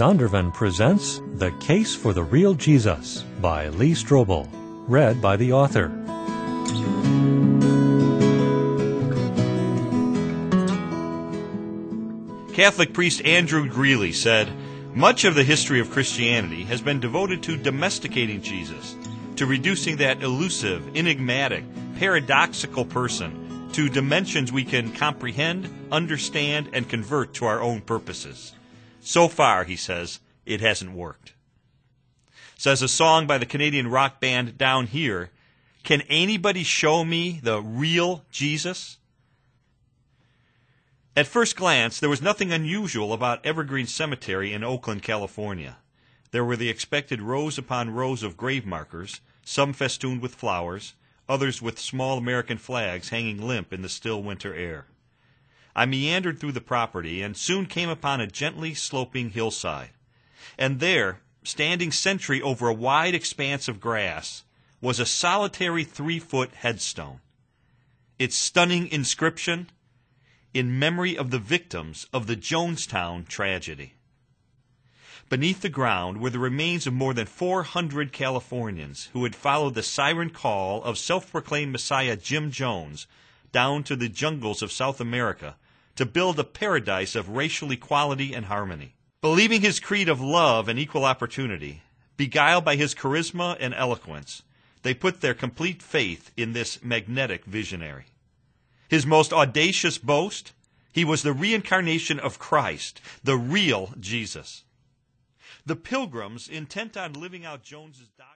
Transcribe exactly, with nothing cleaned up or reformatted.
Zondervan presents The Case for the Real Jesus by Lee Strobel, read by the author. Catholic priest Andrew Greeley said, "Much of the history of Christianity has been devoted to domesticating Jesus, to reducing that elusive, enigmatic, paradoxical person to dimensions we can comprehend, understand, and convert to our own purposes. So far," he says, "it hasn't worked." Says a song by the Canadian rock band Down Here, "Can anybody show me the real Jesus?" At first glance, there was nothing unusual about Evergreen Cemetery in Oakland, California. There were the expected rows upon rows of grave markers, some festooned with flowers, others with small American flags hanging limp in the still winter air. I meandered through the property and soon came upon a gently sloping hillside. And there, standing sentry over a wide expanse of grass, was a solitary three-foot headstone. Its stunning inscription, "In memory of the victims of the Jonestown tragedy." Beneath the ground were the remains of more than four hundred Californians who had followed the siren call of self-proclaimed Messiah Jim Jones down to the jungles of South America to build a paradise of racial equality and harmony. Believing his creed of love and equal opportunity, beguiled by his charisma and eloquence, they put their complete faith in this magnetic visionary. His most audacious boast? He was the reincarnation of Christ, the real Jesus. The pilgrims, intent on living out Jones's doctrine,